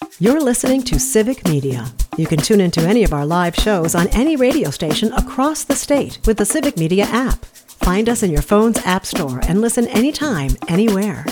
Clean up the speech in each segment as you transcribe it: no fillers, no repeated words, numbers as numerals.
You're listening to Civic Media. You can tune into any of our live shows on any radio station across the state with the Civic Media app. Find us in your phone's app store and listen anytime, anywhere.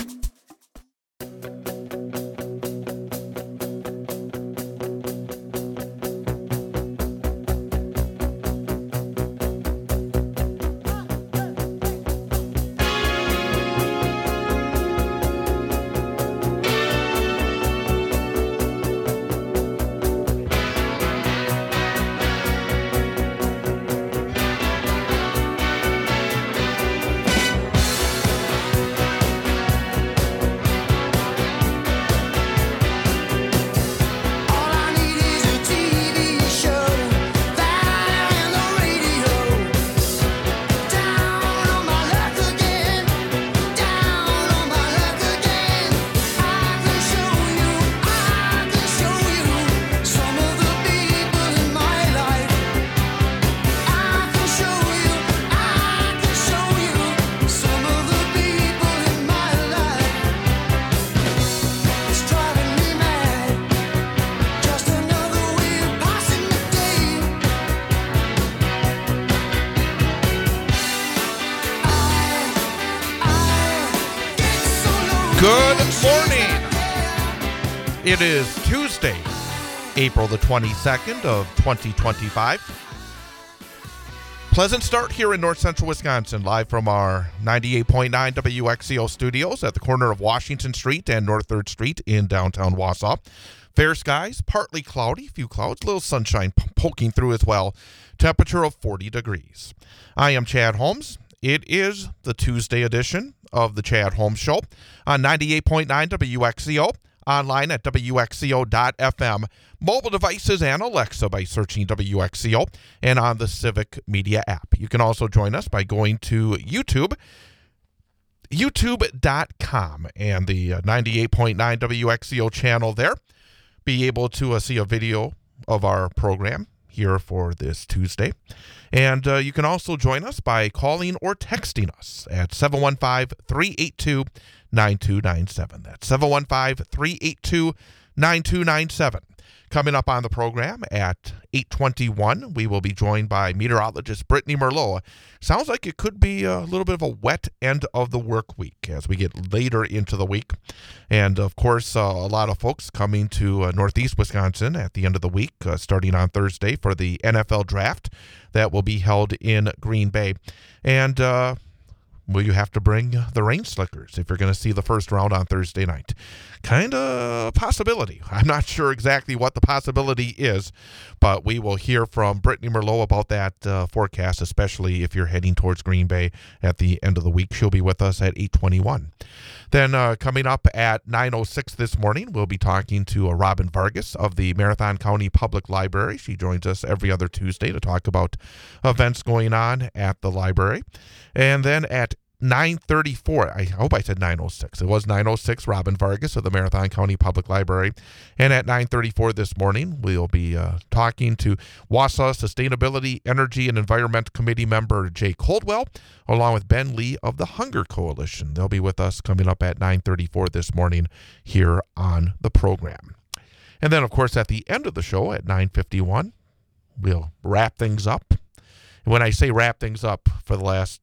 It is Tuesday, April the 22nd of 2025. Pleasant start here in north central Wisconsin, live from our 98.9 WXCO studios at the corner of Washington Street and North 3rd Street in downtown Wausau. Fair skies, partly cloudy, few clouds, little sunshine poking through as well. Temperature of 40 degrees. I am Chad Holmes. It is the Tuesday edition of the Chad Holmes Show on 98.9 WXCO. Online at WXCO.FM, mobile devices, and Alexa by searching WXCO, and on the Civic Media app. You can also join us by going to YouTube, youtube.com, and the 98.9 WXCO channel there. Be able to see a video of our program here for this Tuesday. And you can also join us by calling or texting us at 715-382-9297. That's 715-382-9297. Coming up on the program at 8:21, we will be joined by meteorologist Brittany Merlot. Sounds like it could be a little bit of a wet end of the work week as we get later into the week. And, of course, a lot of folks coming to northeast Wisconsin at the end of the week, starting on Thursday for the NFL draft that will be held in Green Bay. And will you have to bring the rain slickers if you're going to see the first round on Thursday night? Kind of possibility. I'm not sure exactly what the possibility is, but we will hear from Brittany Merlot about that forecast, especially if you're heading towards Green Bay at the end of the week. She'll be with us at 8:21. Then coming up at 9:06 this morning, we'll be talking to Robin Vargas of the Marathon County Public Library. She joins us every other Tuesday to talk about events going on at the library. And then at 9:34, I hope I said 9:06. It was 9:06, Robin Vargas of the Marathon County Public Library. And at 9:34 this morning, we'll be talking to Wausau Sustainability, Energy, and Environment Committee member Jay Coldwell, along with Ben Lee of the Hunger Coalition. They'll be with us coming up at 9:34 this morning here on the program. And then, of course, at the end of the show at 9:51, we'll wrap things up. And when I say wrap things up, for the last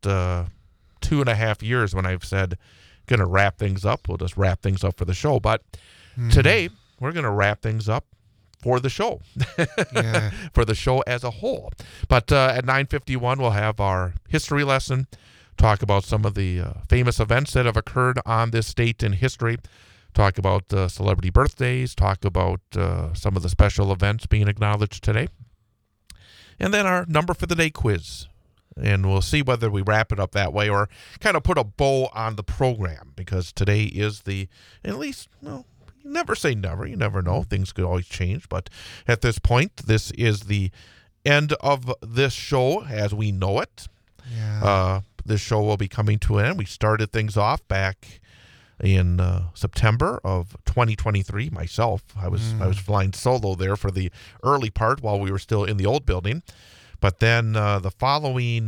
2.5 years when I've said going to wrap things up, we'll just wrap things up for the show. But today, we're going to wrap things up for the show, for the show as a whole. But at 9:51, we'll have our history lesson, talk about some of the famous events that have occurred on this date in history, talk about celebrity birthdays, talk about some of the special events being acknowledged today, and then our number for the day quiz. And we'll see whether we wrap it up that way or kind of put a bow on the program, because today is at least, well, you never say never. You never know. Things could always change. But at this point, this is the end of this show as we know it. Yeah. This show will be coming to an end. We started things off back in September of 2023. Myself, I was flying solo there for the early part while we were still in the old building. But then the following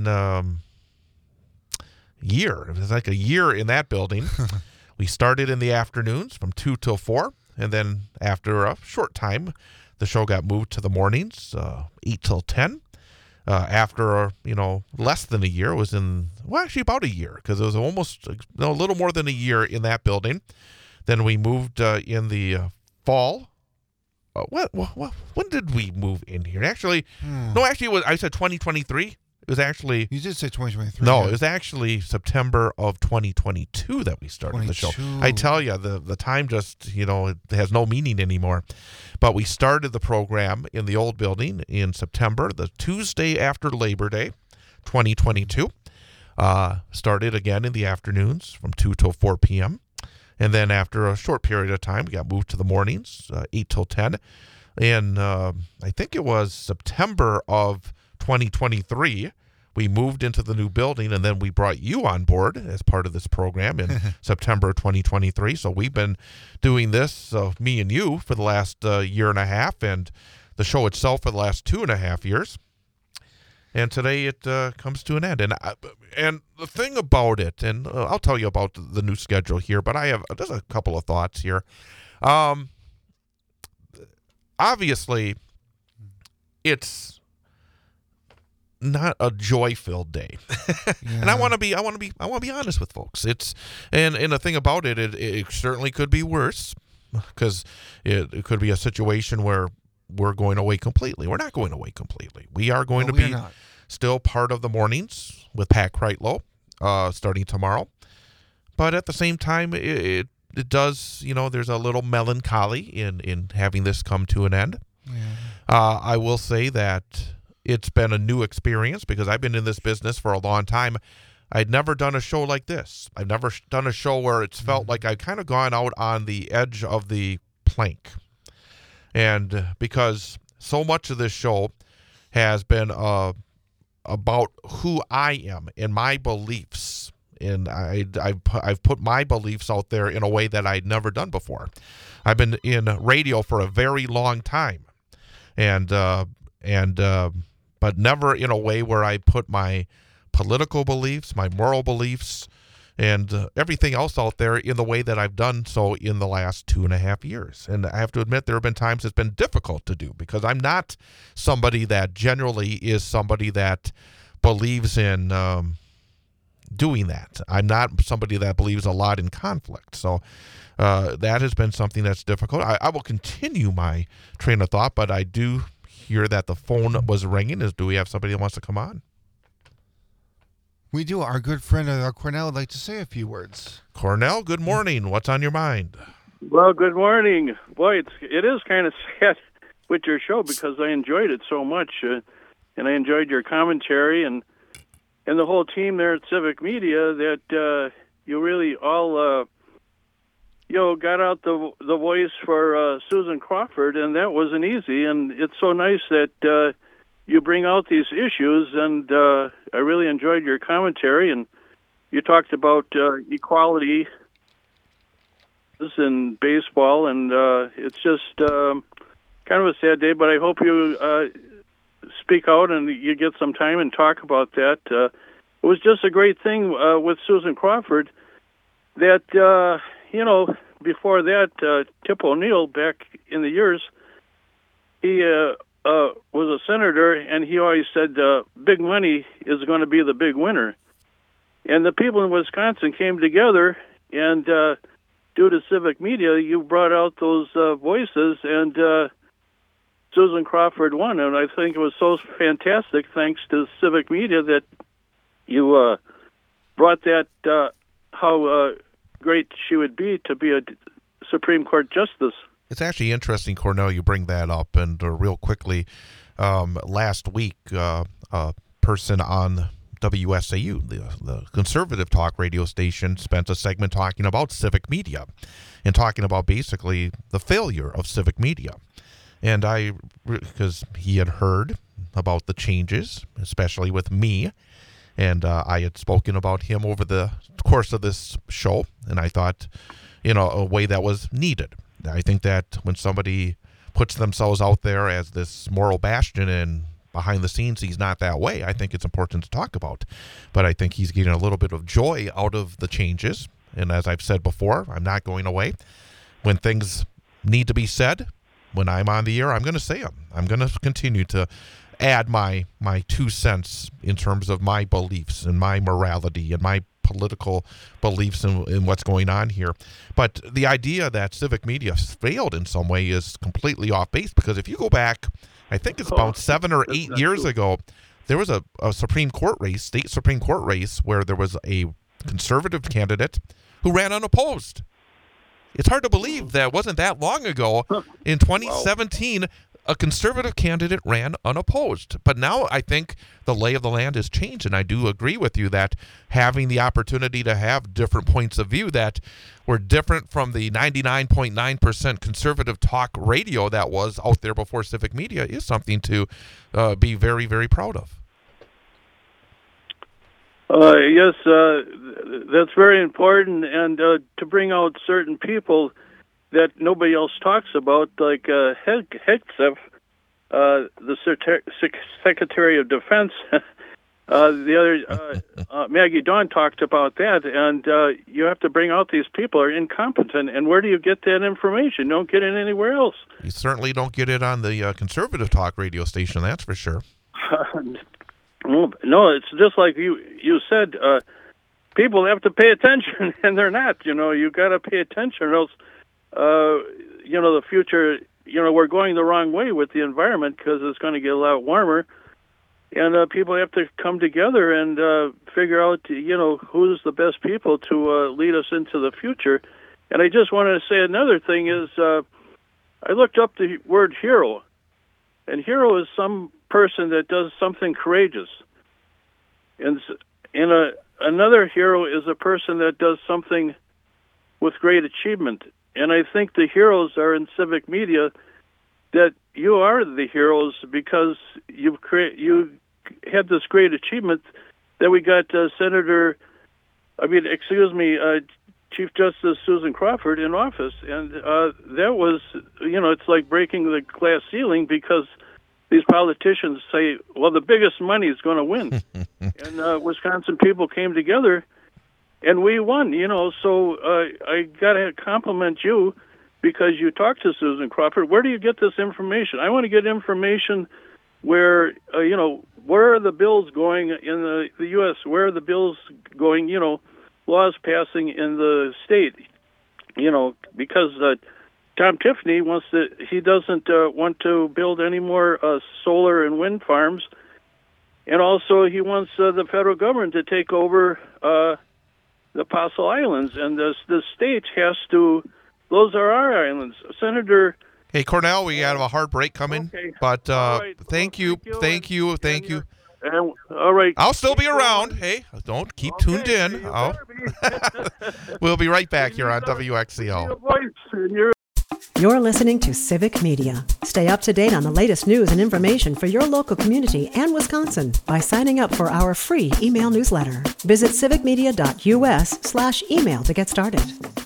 year, it was like a year in that building, we started in the afternoons from 2 till 4. And then after a short time, the show got moved to the mornings, 8 till 10. After, less than a year, actually about a year, because it was almost a little more than a year in that building. Then we moved in the fall. When did we move in here? Actually, I said 2023. It was actually... You did say 2023. No, It was actually September of 2022 that we started the show. I tell you, the time just, it has no meaning anymore. But we started the program in the old building in September, the Tuesday after Labor Day, 2022. Started again in the afternoons from 2 till 4 p.m. And then after a short period of time, we got moved to the mornings, 8 till 10. And I think it was September of 2023, we moved into the new building, and then we brought you on board as part of this program in September 2023. So we've been doing this, me and you, for the last year and a half, and the show itself for the last 2.5 years. And today it comes to an end. And the thing about it, and I'll tell you about the new schedule here, but I have just a couple of thoughts here. Obviously, it's not a joy-filled day. Yeah. And I want to be honest with folks. And the thing about it certainly could be worse, because it could be a situation where we're going away completely. We're not going away completely. We are going to be still part of the mornings with Pat Kreitlow starting tomorrow. But at the same time, it does, there's a little melancholy in having this come to an end. Yeah. I will say that it's been a new experience, because I've been in this business for a long time. I'd never done a show like this. I've never done a show where it's felt like I've kind of gone out on the edge of the plank. And because so much of this show has been about who I am and my beliefs. And I've put my beliefs out there in a way that I'd never done before. I've been in radio for a very long time. But never in a way where I put my political beliefs, my moral beliefs, and everything else out there in the way that I've done so in the last 2.5 years. And I have to admit, there have been times it's been difficult to do, because I'm not somebody that generally is somebody that believes in doing that. I'm not somebody that believes a lot in conflict. So that has been something that's difficult. I will continue my train of thought, but I do hear that the phone was ringing. Do we have somebody that wants to come on? We do. Our good friend Cornell would like to say a few words. Cornell, good morning. What's on your mind? Well, good morning. Boy, it is kind of sad with your show, because I enjoyed it so much, and I enjoyed your commentary and the whole team there at Civic Media, that you really all got out the voice for Susan Crawford, and that wasn't easy. And it's so nice that you bring out these issues, and I really enjoyed your commentary. And you talked about equality in baseball, and it's just kind of a sad day. But I hope you speak out and you get some time and talk about that. It was just a great thing with Susan Crawford that, before that, Tip O'Neill, back in the years, he was a senator, and he always said big money is going to be the big winner. And the people in Wisconsin came together, and due to Civic Media, you brought out those voices, and Susan Crawford won. And I think it was so fantastic, thanks to Civic Media, that you brought that, how great she would be to be a Supreme Court justice. It's actually interesting, Cornell, you bring that up. And real quickly, last week, a person on WSAU, the conservative talk radio station, spent a segment talking about Civic Media and talking about basically the failure of Civic Media. And because he had heard about the changes, especially with me, and I had spoken about him over the course of this show, and I thought, a way that was needed. I think that when somebody puts themselves out there as this moral bastion and behind the scenes he's not that way, I think it's important to talk about. But I think he's getting a little bit of joy out of the changes. And as I've said before, I'm not going away. When things need to be said, when I'm on the air, I'm going to say them. I'm going to continue to add my 2 cents in terms of my beliefs and my morality and my political beliefs in what's going on here. But the idea that civic media failed in some way is completely off base, because if you go back, I think it's about 7 or 8 years ago, there was a Supreme Court race, state Supreme Court race, where there was a conservative candidate who ran unopposed. It's hard to believe that it wasn't that long ago. In 2017, a conservative candidate ran unopposed. But now I think the lay of the land has changed, and I do agree with you that having the opportunity to have different points of view that were different from the 99.9% conservative talk radio that was out there before civic media is something to be very, very proud of. Yes, that's very important, and to bring out certain people that nobody else talks about, like Hegseth, the Secretary of Defense. The other, Maggie Dawn talked about that, and you have to bring out these people are incompetent, and where do you get that information? You don't get it anywhere else. You certainly don't get it on the conservative talk radio station, that's for sure. No, it's just like you said, people have to pay attention, and they're not. You got to pay attention, or else, the future, we're going the wrong way with the environment because it's going to get a lot warmer, and people have to come together and figure out, who's the best people to lead us into the future. And I just wanted to say another thing is, I looked up the word hero, and hero is some person that does something courageous, and another hero is a person that does something with great achievement. And I think the heroes are in civic media, that you are the heroes because you had this great achievement that we got Chief Justice Susan Crawford in office, and that was, it's like breaking the glass ceiling, because these politicians say, well, the biggest money is going to win. And Wisconsin people came together, and we won, So I got to compliment you because you talked to Susan Crawford. Where do you get this information? I want to get information where, where are the bills going in the U.S.? Where are the bills going, laws passing in the state? Because Tom Tiffany he doesn't want to build any more solar and wind farms, and also he wants the federal government to take over the Apostle Islands, and the state has to. Those are our islands, Senator. Hey, Cornell, we have a hard break coming, okay. But right. Thank you. All right. I'll still be around. Hey, don't keep tuned in. We'll be right back here on WXCO. You're listening to Civic Media. Stay up to date on the latest news and information for your local community and Wisconsin by signing up for our free email newsletter. Visit civicmedia.us/email to get started.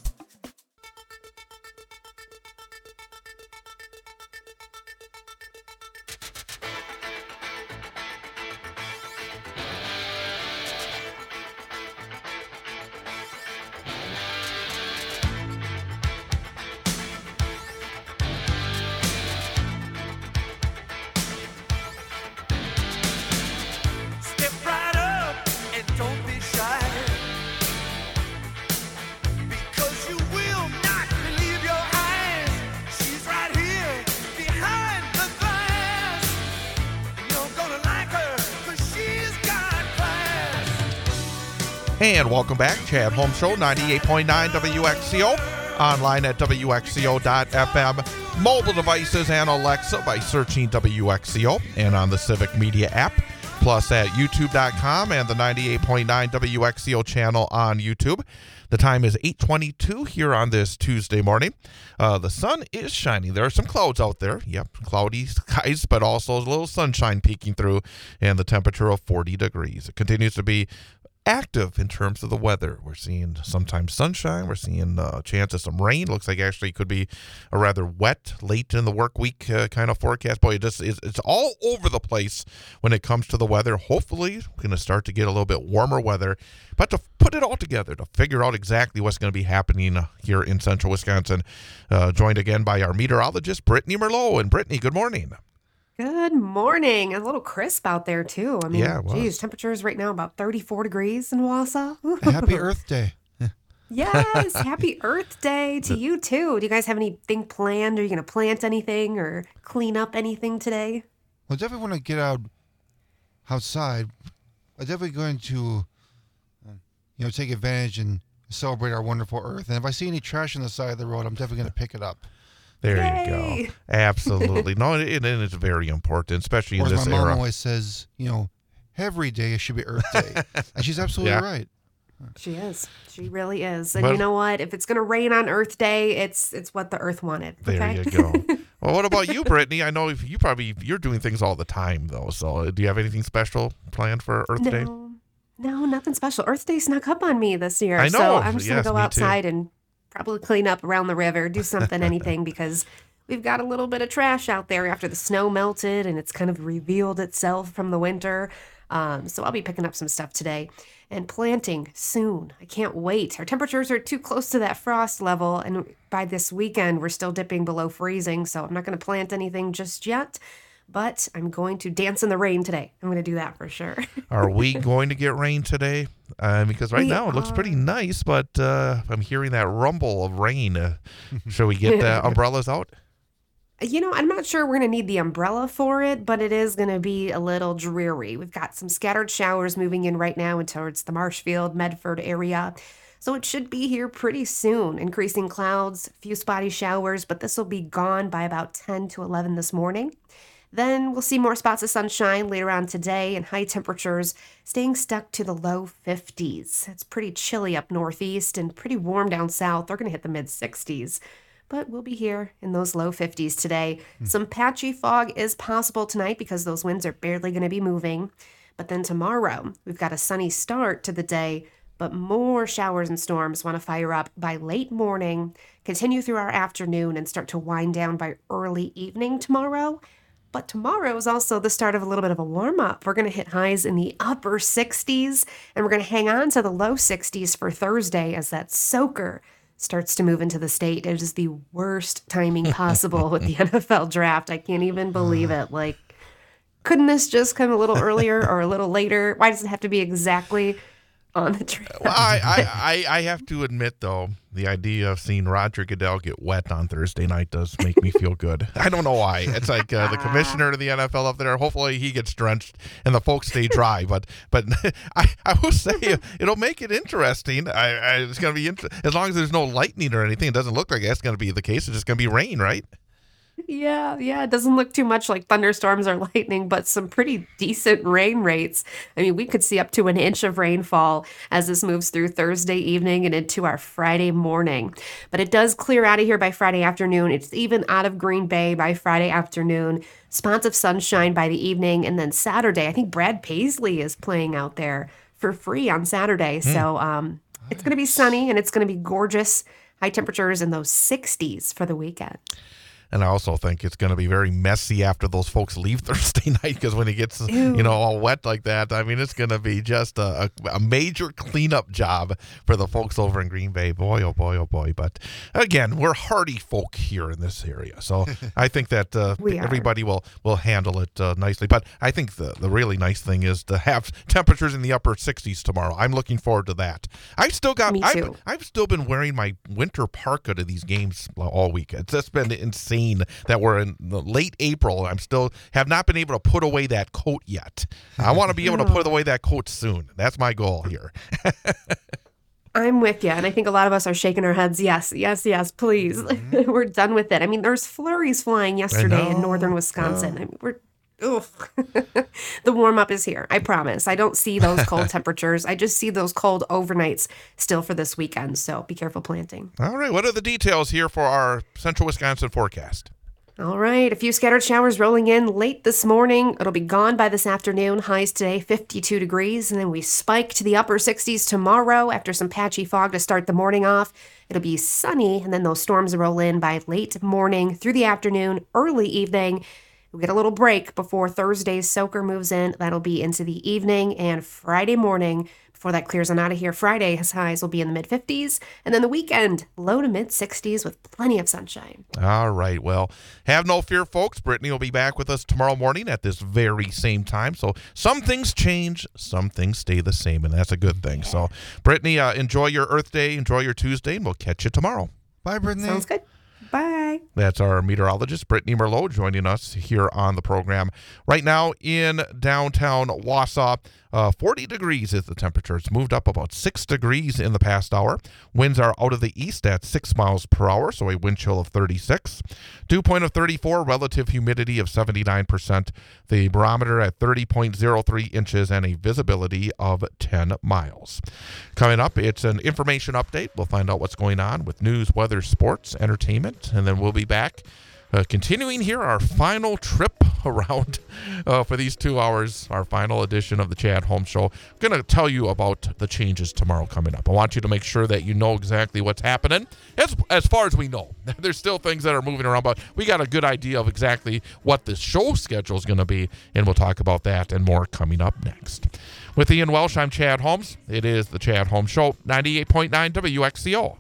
And welcome back, Chad Holmes Show, 98.9 WXCO, online at WXCO.FM, mobile devices and Alexa by searching WXCO, and on the Civic Media app, plus at YouTube.com and the 98.9 WXCO channel on YouTube. The time is 8:22 here on this Tuesday morning. The sun is shining. There are some clouds out there. Yep, cloudy skies, but also a little sunshine peeking through, and the temperature of 40 degrees. It continues to be active in terms of the weather. We're seeing sometimes sunshine. We're seeing a chance of some rain. Looks like actually it could be a rather wet, late in the work week kind of forecast. Boy, it's all over the place when it comes to the weather. Hopefully, we're going to start to get a little bit warmer weather. But to put it all together, to figure out exactly what's going to be happening here in central Wisconsin, joined again by our meteorologist, Brittany Merlot. And Brittany, good morning. Good morning. A little crisp out there, too. I mean, Yeah, it was. geez, temperatures right now about 34 degrees in Wausau. Happy Earth Day. Yes, happy Earth Day to you, too. Do you guys have anything planned? Are you going to plant anything or clean up anything today? Well, definitely want to get outside. I'm definitely going to, take advantage and celebrate our wonderful Earth. And if I see any trash on the side of the road, I'm definitely going to pick it up. There Yay. you go. Absolutely. No, and it's very important, especially in Or as this my mom era. always says, every day should be Earth Day. And she's absolutely Yeah. right. She is. She really is. And Well- you know what? If it's going to rain on Earth Day, it's what the Earth wanted. There Okay? you go. Well, what about you, Brittany? I know you're doing things all the time, though. So do you have anything special planned for Earth Day? No, nothing special. Earth Day snuck up on me this year. I know. So I'm just going Yes, to go me too. outside and probably clean up around the river, do something, anything, because we've got a little bit of trash out there after the snow melted and it's kind of revealed itself from the winter. So I'll be picking up some stuff today and planting soon. I can't wait. Our temperatures are too close to that frost level, and by this weekend, we're still dipping below freezing, so I'm not going to plant anything just yet. But I'm going to dance in the rain today. I'm going to do that for sure. Are we going to get rain today? Because right We now it looks pretty are. nice, but I'm hearing that rumble of rain. Shall we get the umbrellas out? I'm not sure we're going to need the umbrella for it, but it is going to be a little dreary. We've got some scattered showers moving in right now and towards the Marshfield, Medford area. So it should be here pretty soon. Increasing clouds, a few spotty showers, but this will be gone by about 10 to 11 this morning. Then we'll see more spots of sunshine later on today and high temperatures staying stuck to the low 50s. It's pretty chilly up northeast and pretty warm down south. They're going to hit the mid 60s. But we'll be here in those low 50s today. Some patchy fog is possible tonight because those winds are barely going to be moving. But then tomorrow, we've got a sunny start to the day, but more showers and storms want to fire up by late morning, continue through our afternoon, and start to wind down by early evening tomorrow. But tomorrow is also the start of a little bit of a warm-up. We're going to hit highs in the upper 60s, and we're going to hang on to the low 60s for Thursday as that soaker starts to move into the state. It is the worst timing possible with the NFL draft. I can't even believe it. Like, couldn't this just come a little earlier or a little later? Why does it have to be exactly on the draft? Well, I have to admit, though, the idea of seeing Roger Goodell get wet on Thursday night does make me feel good. I don't know why. It's like the commissioner of the NFL up there. Hopefully he gets drenched and the folks stay dry. But I will say it'll make it interesting. It's going to be as long as there's no lightning or anything. It doesn't look like that's going to be the case. It's just going to be rain, right? Yeah. It doesn't look too much like thunderstorms or lightning, but some pretty decent rain rates. I mean, we could see up to an inch of rainfall as this moves through Thursday evening and into our Friday morning. But it does clear out of here by Friday afternoon. It's even out of Green Bay by Friday afternoon. Spots of sunshine by the evening. And then Saturday, I think Brad Paisley is playing out there for free on Saturday. So it's going to be sunny and it's going to be gorgeous. High temperatures in those 60s for the weekend. And I also think it's going to be very messy after those folks leave Thursday night because when it gets, all wet like that, I mean, it's going to be just a major cleanup job for the folks over in Green Bay. Boy, oh boy, oh boy. But again, we're hardy folk here in this area. So I think that everybody will handle it nicely. But I think the really nice thing is to have temperatures in the upper 60s tomorrow. I'm looking forward to that. I've still been wearing my winter parka to these games all week. It's just been insane that we're in the late April. I'm still have not been able to put away that coat yet. I want to be able to put away that coat soon. That's my goal here. I'm with you. And I think a lot of us are shaking our heads. Yes, please. Mm-hmm. We're done with it. I mean, there's flurries flying yesterday in northern Wisconsin. I mean, the warm up is here. I promise. I don't see those cold temperatures. I just see those cold overnights still for this weekend. So be careful planting. All right. What are the details here for our central Wisconsin forecast? All right, a few scattered showers rolling in late this morning. It'll be gone by this afternoon. Highs today 52 degrees, and then we spike to the upper 60s tomorrow after some patchy fog to start the morning off. It'll be sunny, and then those storms roll in by late morning through the afternoon, early evening. We'll get a little break before Thursday's soaker moves in. That'll be into the evening and Friday morning. Before that clears on out of here, Friday's highs will be in the mid-50s. And then the weekend, low to mid-60s with plenty of sunshine. All right. Well, have no fear, folks. Brittany will be back with us tomorrow morning at this very same time. So some things change, some things stay the same, and that's a good thing. So, Brittany, enjoy your Earth Day, enjoy your Tuesday, and we'll catch you tomorrow. Bye, Brittany. Sounds good. Bye. That's our meteorologist, Brittany Merlot, joining us here on the program. Right now in downtown Wausau, 40 degrees is the temperature. It's moved up about 6 degrees in the past hour. Winds are out of the east at 6 miles per hour, so a wind chill of 36. Dew point of 34, relative humidity of 79%. The barometer at 30.03 inches and a visibility of 10 miles. Coming up, it's an information update. We'll find out what's going on with news, weather, sports, entertainment, and then we'll be back continuing here our final trip around for these 2 hours, our final edition of the Chad Holmes Show. I'm going to tell you about the changes tomorrow coming up. I want you to make sure that you know exactly what's happening. As far as we know, there's still things that are moving around, but we got a good idea of exactly what the show schedule is going to be, and we'll talk about that and more coming up next. With Ian Welsh, I'm Chad Holmes. It is the Chad Holmes Show, 98.9 WXCO.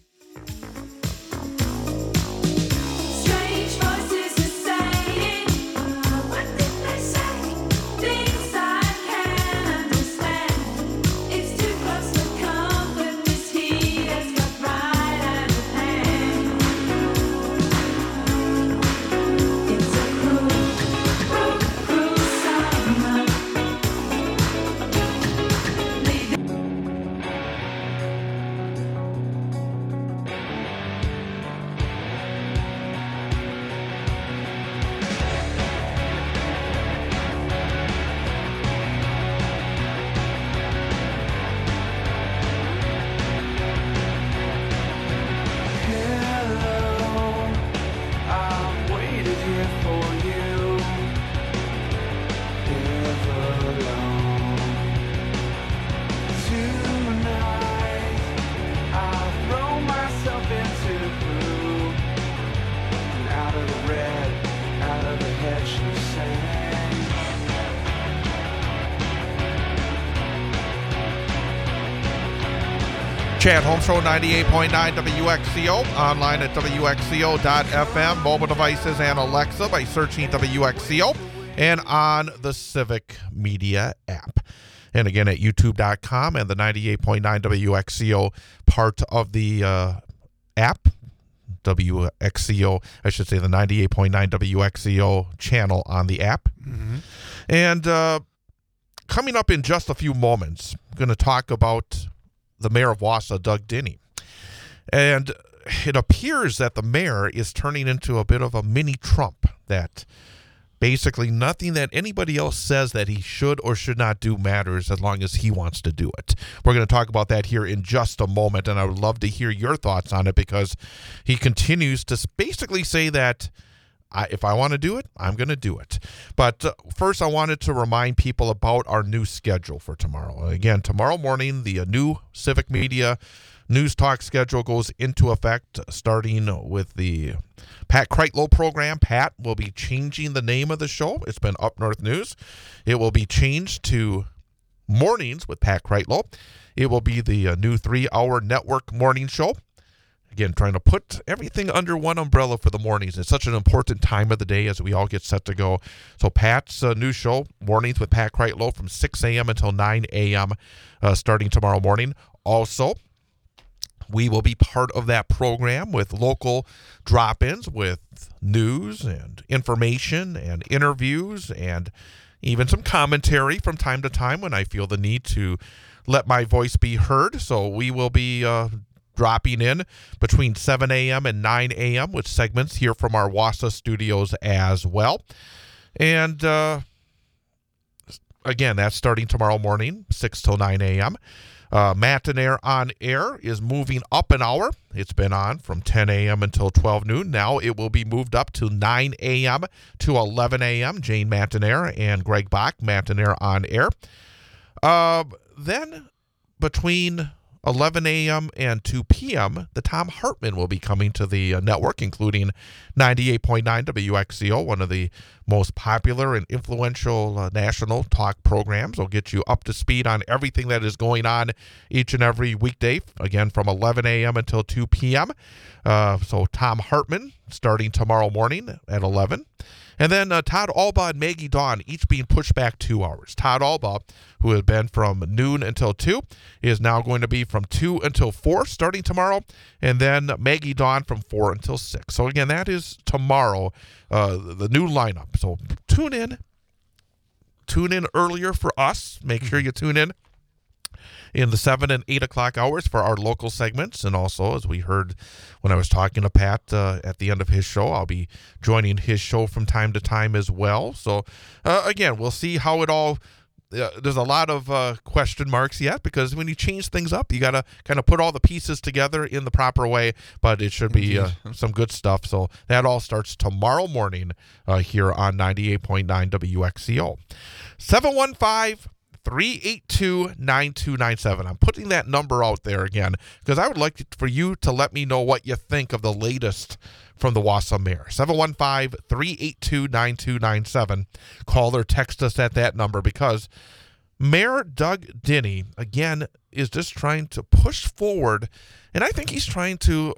Chad Holmes Show, 98.9 WXCO, online at WXCO.FM, mobile devices and Alexa by searching WXCO, and on the Civic Media app. And again at YouTube.com and the 98.9 WXCO part of the app, WXCO, I should say the 98.9 WXCO channel on the app. Mm-hmm. And coming up in just a few moments, I'm going to talk about the mayor of Wausau, Doug Dinning. And it appears that the mayor is turning into a bit of a mini Trump, that basically nothing that anybody else says that he should or should not do matters as long as he wants to do it. We're going to talk about that here in just a moment, and I would love to hear your thoughts on it, because he continues to basically say that if I want to do it, I'm going to do it. But first, I wanted to remind people about our new schedule for tomorrow. Again, tomorrow morning, the new Civic Media News Talk schedule goes into effect, starting with the Pat Kreitlow program. Pat will be changing the name of the show. It's been Up North News. It will be changed to Mornings with Pat Kreitlow. It will be the new 3-hour network morning show. Again, trying to put everything under one umbrella for the mornings. It's such an important time of the day as we all get set to go. So Pat's new show, Mornings with Pat Kreitlow, from 6 a.m. until 9 a.m. Starting tomorrow morning. Also, we will be part of that program with local drop-ins with news and information and interviews and even some commentary from time to time when I feel the need to let my voice be heard. So we will be dropping in between 7 a.m. and 9 a.m. with segments here from our Wausau studios as well. And again, that's starting tomorrow morning, 6 till 9 a.m. Matinaire on Air is moving up an hour. It's been on from 10 a.m. until 12 noon. Now it will be moved up to 9 a.m. to 11 a.m. Jane Matinaire and Greg Bach, Matinaire on Air. Then between 11 a.m. and 2 p.m., the Thom Hartmann will be coming to the network, including 98.9 WXCO, one of the most popular and influential national talk programs. Will get you up to speed on everything that is going on each and every weekday, again, from 11 a.m. until 2 p.m. So Thom Hartmann starting tomorrow morning at 11. And then Todd Alba and Maggie Dawn each being pushed back 2 hours. Todd Alba, who has been from noon until 2, is now going to be from 2 until 4 starting tomorrow. And then Maggie Dawn from 4 until 6. So again, that is tomorrow, the new lineup. So tune in. Tune in earlier for us. Make sure you tune in the 7 and 8 o'clock hours for our local segments. And also, as we heard when I was talking to Pat at the end of his show, I'll be joining his show from time to time as well. So, again, we'll see how it all... there's a lot of question marks yet, because when you change things up, you got to kind of put all the pieces together in the proper way, but it should be some good stuff. So that all starts tomorrow morning here on 98.9 WXCO. 715-382-9297. I'm putting that number out there again because I would like for you to let me know what you think of the latest from the Wausau Mayor. 715-382-9297. Call or text us at that number, because Mayor Doug Dinny, again, is just trying to push forward, and I think he's trying to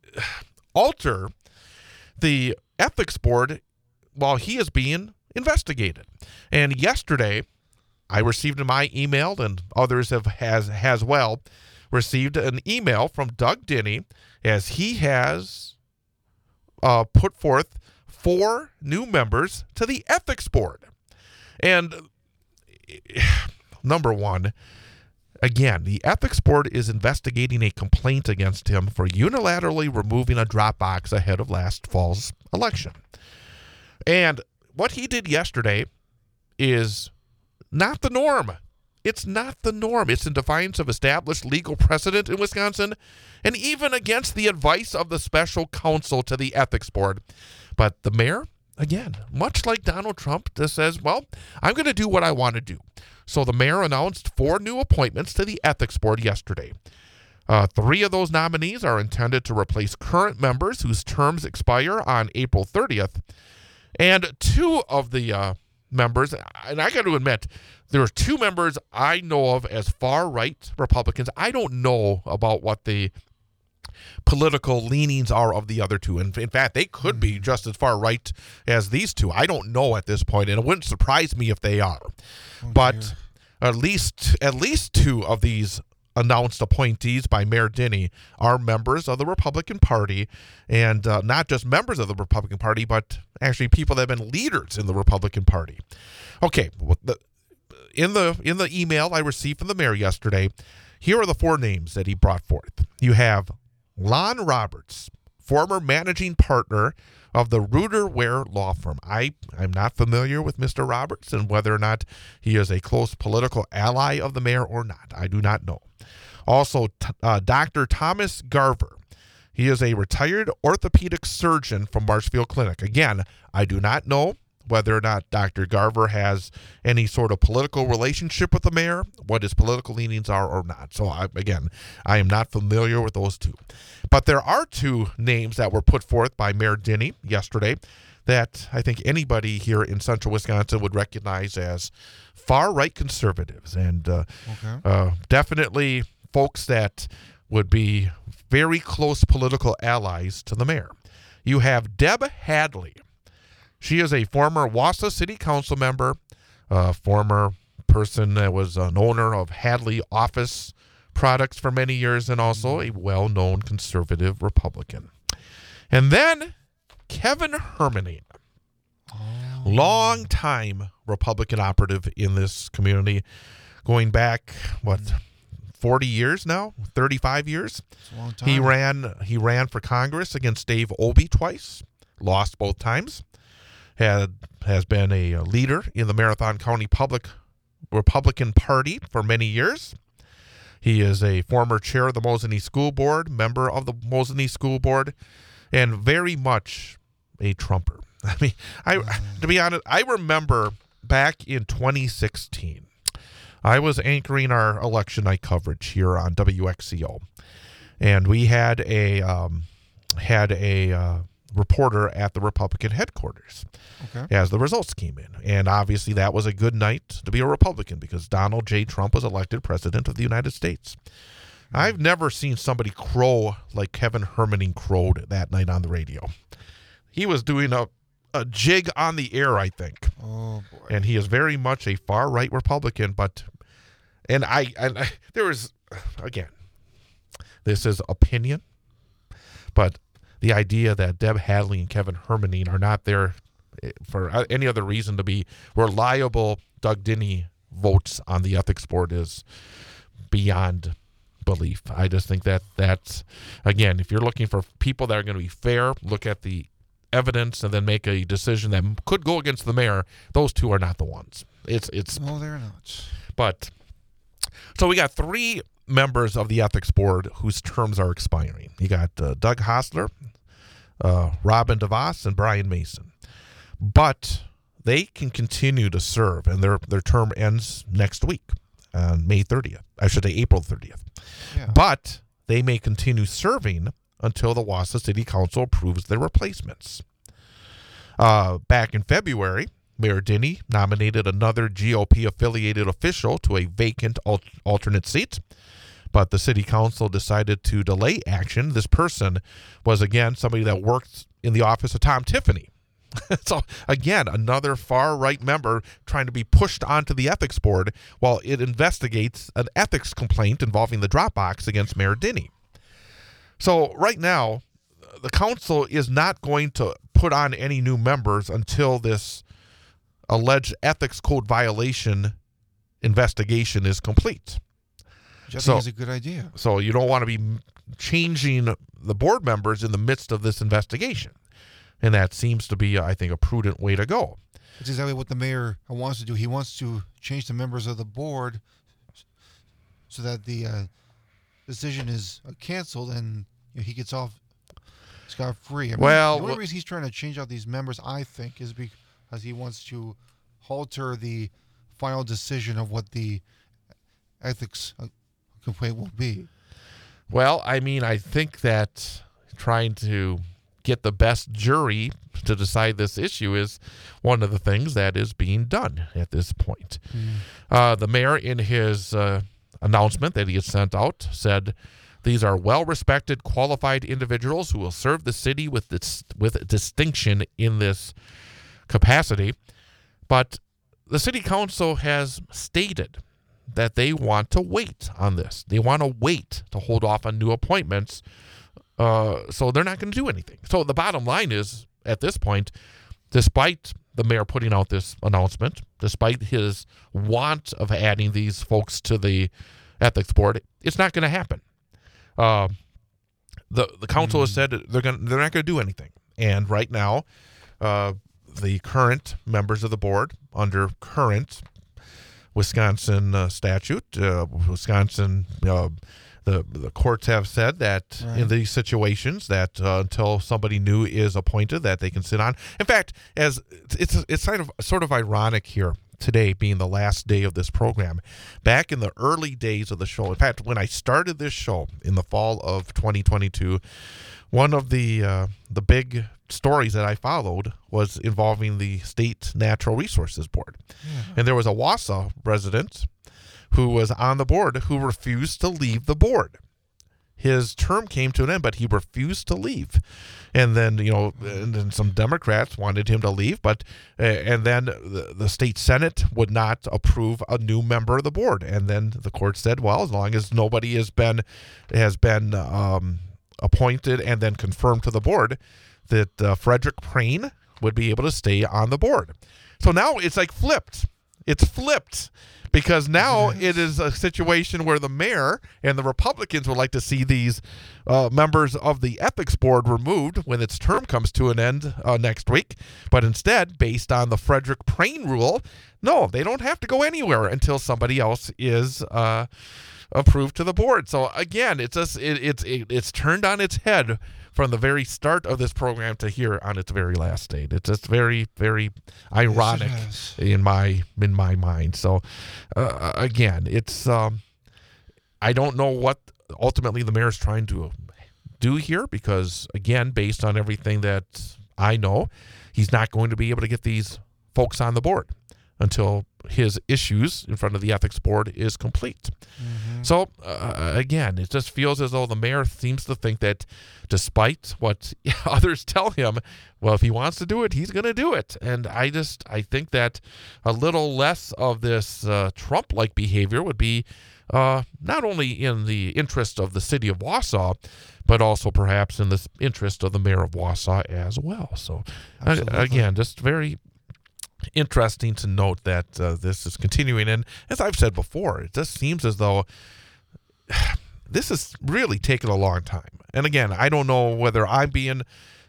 alter the ethics board while he is being investigated. And yesterday, I received in my email, and others has well received an email from Doug Dinny, as he has put forth 4 new members to the ethics board. And number one, again, the ethics board is investigating a complaint against him for unilaterally removing a drop box ahead of last fall's election. And what he did yesterday is not the norm. It's not the norm. It's in defiance of established legal precedent in Wisconsin, and even against the advice of the special counsel to the ethics board. But the mayor, again, much like Donald Trump, just says, well, I'm going to do what I want to do. So the mayor announced 4 new appointments to the ethics board yesterday. 3 of those nominees are intended to replace current members whose terms expire on April 30th. And 2 of the members, and I got to admit, there are 2 members I know of as far-right Republicans. I don't know about what the political leanings are of the other 2. And in fact, they could be just as far-right as these 2. I don't know at this point, and it wouldn't surprise me if they are. But at least 2 of these announced appointees by Mayor Dinny are members of the Republican Party, and not just members of the Republican Party, but actually people that have been leaders in the Republican Party. Okay, in the email I received from the mayor yesterday, here are the 4 names that he brought forth. You have Lon Roberts, former managing partner of the Reuter Ware law firm. I'm not familiar with Mr. Roberts and whether or not he is a close political ally of the mayor or not. I do not know. Also, Dr. Thomas Garver. He is a retired orthopedic surgeon from Marshfield Clinic. Again, I do not know whether or not Dr. Garver has any sort of political relationship with the mayor, what his political leanings are or not. So, I am not familiar with those 2. But there are 2 names that were put forth by Mayor Dinny yesterday that I think anybody here in central Wisconsin would recognize as far-right conservatives, and definitely folks that would be very close political allies to the mayor. You have Deb Hadley. She is a former Wausau City Council member, former person that was an owner of Hadley Office Products for many years, and also a well-known conservative Republican. And then Kevin Hermany, long-time Republican operative in this community, going back, 40 years now, 35 years. That's a long time. He ran for Congress against Dave Obey twice, lost both times. Has been a leader in the Marathon County Public Republican Party for many years. He is a former chair of the Mosinee School Board, member of the Mosinee School Board, and very much a Trumper. I mean, to be honest, I remember back in 2016, I was anchoring our election night coverage here on WXCO, and we had a reporter at the Republican headquarters as the results came in. And obviously that was a good night to be a Republican because Donald J. Trump was elected president of the United States. I've never seen somebody crow like Kevin Hermaning crowed that night on the radio. He was doing a jig on the air, I think. Oh, boy. And he is very much a far-right Republican, and there was, again, this is opinion, but the idea that Deb Hadley and Kevin Hermaning are not there for any other reason to be reliable Doug Dinney votes on the ethics board is beyond belief. I just think that's, again, if you're looking for people that are going to be fair, look at the evidence and then make a decision that could go against the mayor. Those two are not the ones. It's No, they're not. But so we got 3 members of the ethics board whose terms are expiring. You got Doug Hostler, Robin DeVos, and Brian Mason. But they can continue to serve, and their term ends next week, on May 30th. I should say April 30th. Yeah. But they may continue serving until the Wausau City Council approves their replacements. Back in February, Mayor Dinney nominated another GOP-affiliated official to a vacant alternate seat, but the city council decided to delay action. This person was, again, somebody that worked in the office of Tom Tiffany. So, again, another far-right member trying to be pushed onto the ethics board while it investigates an ethics complaint involving the Dropbox against Mayor Dinney. So, right now, the council is not going to put on any new members until this alleged ethics code violation investigation is complete. Which I think is a good idea. So you don't want to be changing the board members in the midst of this investigation. And that seems to be, I think, a prudent way to go. It's exactly what the mayor wants to do. He wants to change the members of the board so that the decision is canceled and he gets off scot-free. The only reason he's trying to change out these members, I think, is because he wants to alter the final decision of what the ethics complaint will be. Well, I mean, I think that trying to get the best jury to decide this issue is one of the things that is being done at this point. The mayor, in his announcement that he has sent out, said, "These are well-respected, qualified individuals who will serve the city with distinction in this capacity." But the city council has stated that they want to wait on this. They want to wait to hold off on new appointments. So they're not going to do anything. So the bottom line is, at this point, despite the mayor putting out this announcement, despite his want of adding these folks to the ethics board, it's not going to happen. The council has said they're not going to do anything. And right now, the current members of the board, under current Wisconsin statute, the courts have said that in these situations that until somebody new is appointed, that they can sit on. In fact, as it's sort of ironic here, today being the last day of this program. Back in the early days of the show, in fact, when I started this show in the fall of 2022, one of the big stories that I followed was involving the State Natural Resources Board. And there was a Wausau resident who was on the board who refused to leave the board. His term came to an end, but he refused to leave. And then, and then some Democrats wanted him to leave, but and then the state Senate would not approve a new member of the board. And then the court said, well, as long as nobody has been appointed and then confirmed to the board, that Frederick Prane would be able to stay on the board. So now it's like flipped. It's flipped. Because now it is a situation where the mayor and the Republicans would like to see these members of the ethics board removed when its term comes to an end next week. But instead, based on the Frederick Prane rule, no, they don't have to go anywhere until somebody else is approved to the board. So again, it's just it's turned on its head from the very start of this program to here on its very last date. It's just very, very ironic in my mind. So again, it's I don't know what ultimately the mayor's trying to do here, because again, based on everything that I know, he's not going to be able to get these folks on the board until his issues in front of the ethics board is complete. Mm-hmm. So again, it just feels as though the mayor seems to think that despite what others tell him, well, if he wants to do it, he's going to do it. And I think that a little less of this Trump-like behavior would be not only in the interest of the city of Wausau, but also perhaps in the interest of the mayor of Wausau as well. So again, just very interesting to note that this is continuing. And as I've said before, it just seems as though this has really taken a long time. And again, I don't know whether I'm being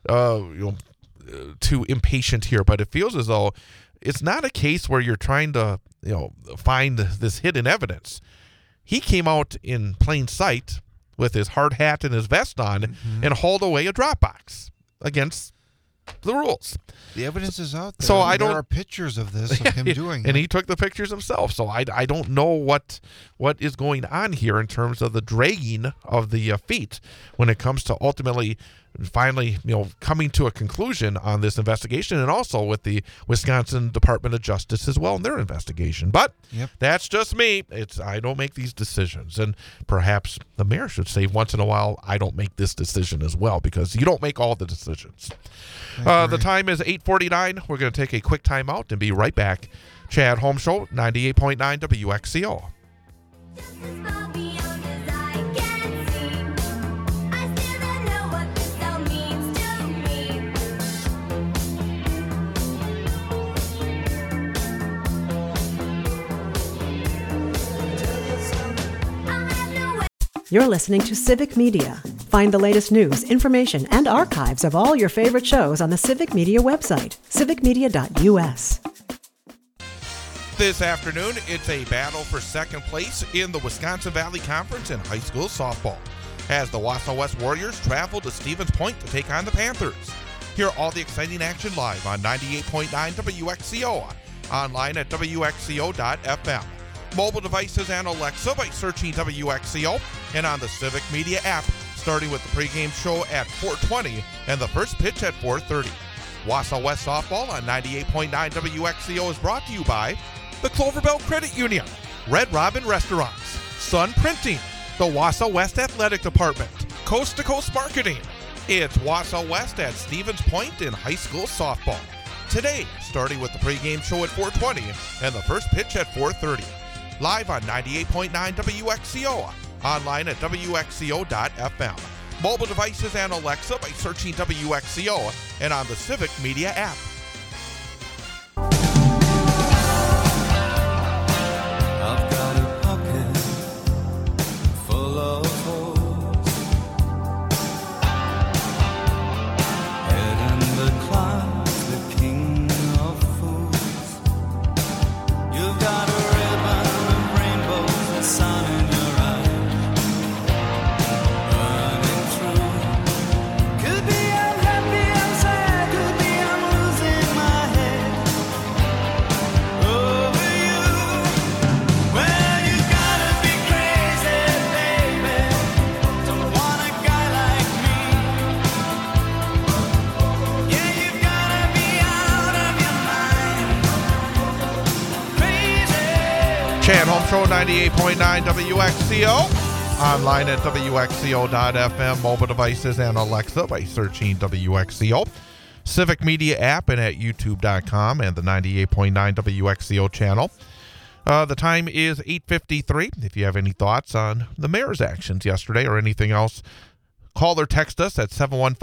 too impatient here, but it feels as though it's not a case where you're trying to find this hidden evidence. He came out in plain sight with his hard hat and his vest on and hauled away a drop box against the rules. The evidence is out there. So there are pictures of this, of him doing it. And he took the pictures himself. So I don't know what is going on here in terms of the dragging of the feet when it comes to ultimately finally coming to a conclusion on this investigation, and also with the Wisconsin Department of Justice as well in their investigation. But that's just me. I don't make these decisions, and perhaps the mayor should say once in a while, I don't make this decision as well, because you don't make all the decisions. The time is 8:49. We're going to take a quick time out and be right back. Chad Holmes Show, 98.9 WXCO. You're listening to Civic Media. Find the latest news, information, and archives of all your favorite shows on the Civic Media website, civicmedia.us. This afternoon, it's a battle for second place in the Wisconsin Valley Conference in high school softball, as the Wausau West Warriors travel to Stevens Point to take on the Panthers. Hear all the exciting action live on 98.9 WXCO, online at WXCO.FM. Mobile devices and Alexa by searching WXCO, and on the Civic Media app, starting with the pregame show at 4:20 and the first pitch at 4:30. Wausau West Softball on 98.9 WXCO is brought to you by the Cloverbell Credit Union, Red Robin Restaurants, Sun Printing, the Wausau West Athletic Department, Coast to Coast Marketing. It's Wausau West at Stevens Point in high school softball. Today, starting with the pregame show at 4:20 and the first pitch at 4:30. Live on 98.9 WXCO, online at WXCO.FM. Mobile devices and Alexa by searching WXCO, and on the Civic Media app. I've got a pocket full of holes, head in the clouds, the king of fools. You've got a ribbon of rainbows, the sun in your eyes, burning through. Could be I'm happy, I'm sad, could be I'm losing my head over you. Well, you gotta be crazy, baby, to want a guy like me. Yeah, you've gotta be out of your mind, crazy. Chad Holmes Show, 98.9 WXCO. Online at WXCO.FM, mobile devices and Alexa by searching WXCO. Civic Media app and at YouTube.com and the 98.9 WXCO channel. The time is 8:53. If you have any thoughts on the mayor's actions yesterday or anything else, call or text us at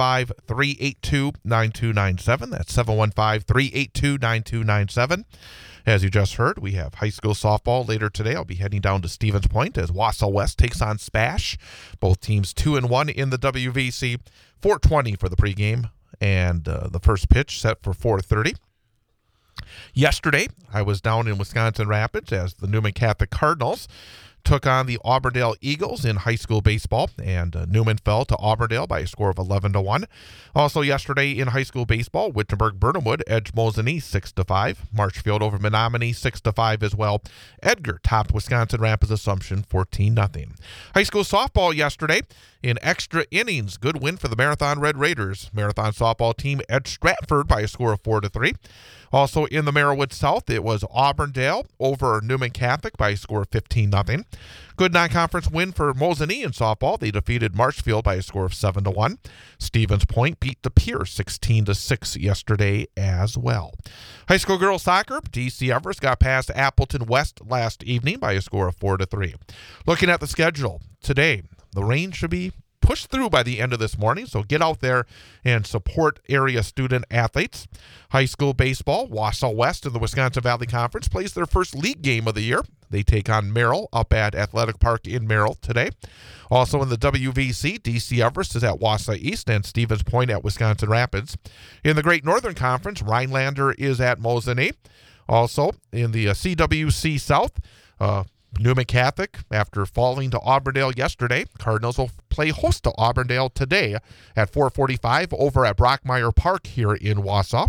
715-382-9297. That's 715-382-9297. As you just heard, we have high school softball later today. I'll be heading down to Stevens Point as Wausau West takes on Spash. Both teams 2-1 in the WVC. 4:20 for the pregame, and the first pitch set for 4:30. Yesterday, I was down in Wisconsin Rapids as the Newman Catholic Cardinals took on the Auburndale Eagles in high school baseball, and Newman fell to Auburndale by a score of 11-1. Also yesterday in high school baseball, Wittenberg-Burnhamwood edged Mosinee 6-5. Marshfield over Menominee 6-5 as well. Edgar topped Wisconsin Rapids Assumption 14-0. High school softball yesterday in extra innings. Good win for the Marathon Red Raiders. Marathon softball team edged Stratford by a score of 4-3. Also in the Merriwood South, it was Auburndale over Newman Catholic by a score of 15-0. Good non-conference win for Mosinee in softball. They defeated Marshfield by a score of 7-1. Stevens Point beat De Pere 16-6 yesterday as well. High school girls soccer, DC Everest got past Appleton West last evening by a score of 4-3. Looking at the schedule today, the rain should be pushed through by the end of this morning, so get out there and support area student athletes. High school baseball, Wausau West in the Wisconsin Valley Conference plays their first league game of the year. They take on Merrill up at Athletic Park in Merrill today. Also in the WVC, DC Everest is at Wausau East and Stevens Point at Wisconsin Rapids. In the Great Northern Conference, Rhinelander is at Mosinee. Also in the CWC South, Newman Catholic, after falling to Auburndale yesterday, Cardinals will play host to Auburndale today at 4:45 over at Brockmeyer Park here in Wausau.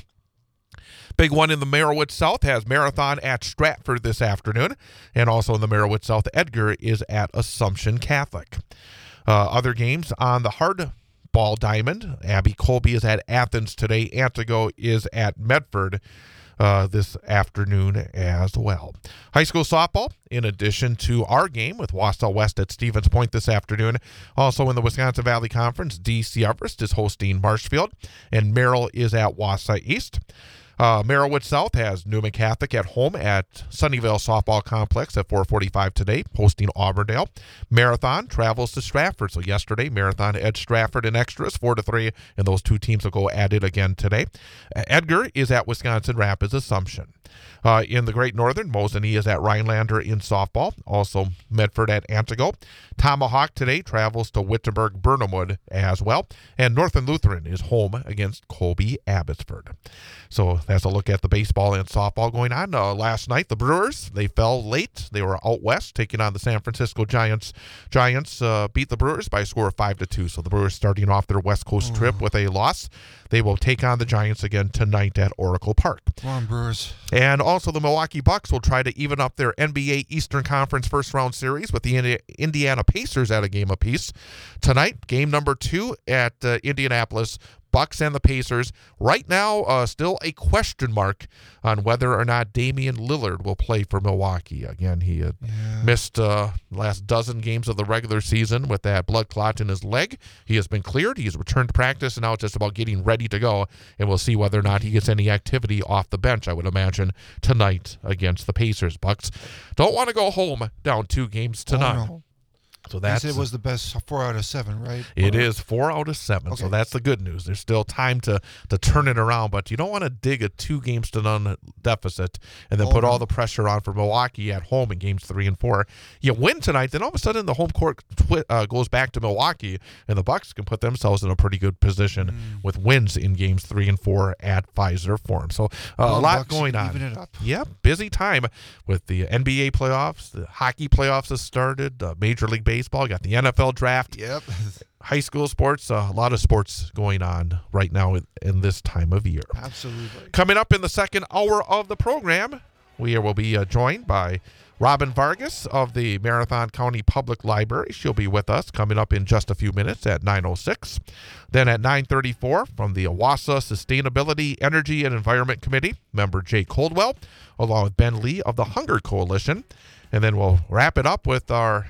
Big one in the Merriwood South has Marathon at Stratford this afternoon, and also in the Merriwood South, Edgar is at Assumption Catholic. Other games on the hardball diamond, Abby Colby is at Athens today. Antigo is at Medford this afternoon as well. High school softball, in addition to our game with Wausau West at Stevens Point this afternoon, also in the Wisconsin Valley Conference, DC Everest is hosting Marshfield, and Merrill is at Wausau East. Merriwood South has Newman Catholic at home at Sunnyvale Softball Complex at 4:45 today, hosting Auburndale. Marathon travels to Stratford. So yesterday, Marathon edged Stratford in extras 4-3, and those two teams will go at it again today. Edgar is at Wisconsin Rapids Assumption. In the Great Northern, Mosinee is at Rhinelander in softball. Also Medford at Antigo. Tomahawk today travels to Wittenberg-Burnhamwood as well. And Northern Lutheran is home against Colby Abbotsford. So that's a look at the baseball and softball going on. Last night, the Brewers, they fell late. They were out west taking on the San Francisco Giants. Giants beat the Brewers by a score of 5-2. So the Brewers starting off their West Coast trip with a loss. They will take on the Giants again tonight at Oracle Park. Come on, Brewers. And also the Milwaukee Bucks will try to even up their NBA Eastern Conference first-round series with the Indiana Pacers at a game apiece. Tonight, game number 2 at Indianapolis. Bucks and the Pacers. Right now, still a question mark on whether or not Damian Lillard will play for Milwaukee. Again, he had missed last dozen games of the regular season with that blood clot in his leg. He has been cleared. He's returned to practice, and now it's just about getting ready to go. And we'll see whether or not he gets any activity off the bench, I would imagine, tonight against the Pacers. Bucks don't want to go home down 2 games to none. No. So that's, it was the best 4 out of 7, right? It is 4 out of 7. Okay. So that's the good news. There's still time to turn it around, but you don't want to dig a 2 games to none deficit and then put all the pressure on for Milwaukee at home in games 3 and 4. You win tonight, then all of a sudden the home court goes back to Milwaukee, and the Bucks can put themselves in a pretty good position with wins in games 3 and 4 at Pfizer Forum. So a lot Bucks going on. even it up. Yeah, busy time with the NBA playoffs. The hockey playoffs has started. Major League Baseball, got the NFL draft. Yep. High school sports, a lot of sports going on right now in this time of year. Absolutely. Coming up in the second hour of the program, we will be joined by Robin Vargas of the Marathon County Public Library. She'll be with us coming up in just a few minutes at 9:06. Then at 9:34 from the Owasso Sustainability, Energy, and Environment Committee, member Jay Coldwell, along with Ben Lee of the Hunger Coalition. And then we'll wrap it up with our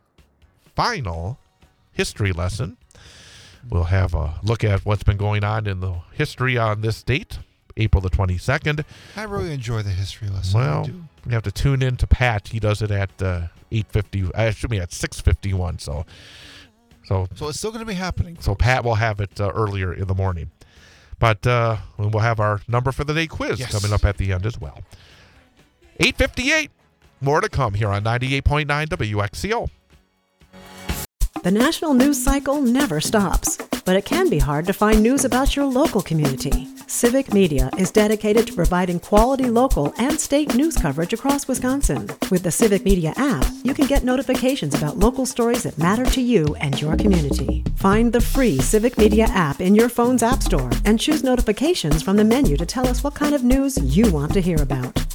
final history lesson. We'll have a look at what's been going on in the history on this date, April the 22nd. I really enjoy the history lesson. I Well, do. you have to tune in to Pat. He does it at 8:50. Should be at 6:51. So it's still going to be happening. So Pat will have it earlier in the morning. But we'll have our number for the day quiz coming up at the end as well. 8:58. More to come here on 98.9 WXCO. The national news cycle never stops. but it can be hard to find news about your local community. Civic Media is dedicated to providing quality local and state news coverage across Wisconsin. With the Civic Media app, you can get notifications about local stories that matter to you and your community. Find the free Civic Media app in your phone's app store and choose notifications from the menu to tell us what kind of news you want to hear about.